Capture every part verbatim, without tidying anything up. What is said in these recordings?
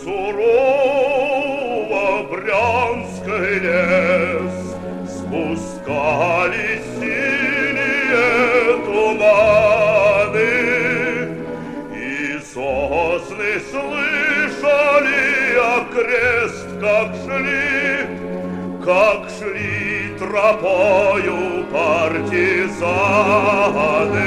сурово Брянский лес спускались синие туманы, и сосны слышали окрест, как шли, как шли тропою партизаны.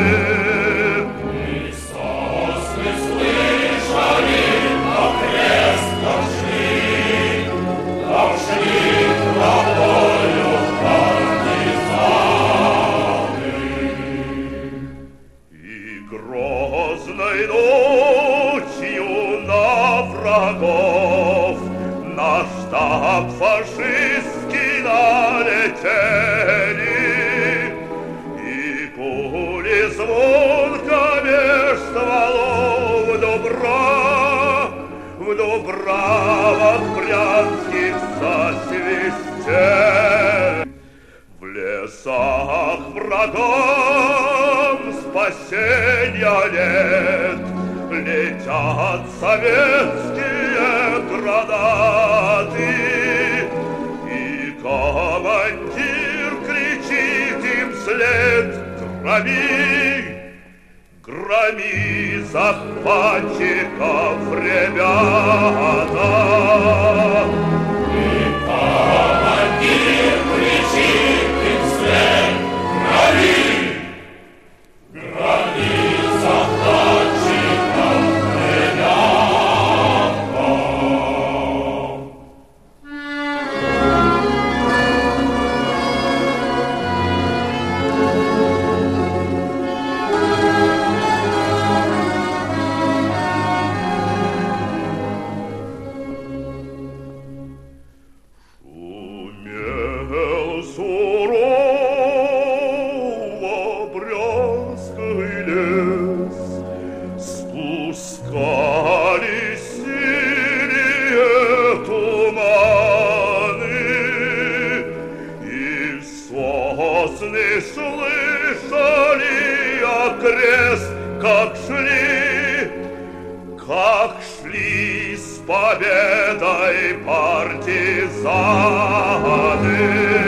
Грозной ночью на врагов на штаб фашистский налетели, и пули звонко меж стволов в Дубра, в Дубравах брянских засвистели. В лесах врагам спасенья нет, летят советские гранаты, и командир кричит им вслед: громи, громи захватчиков, ребята. И командир кричит им вслед: громи, спускались синие туманы, и сосны слышали окрест, как шли, как шли с победой партизаны.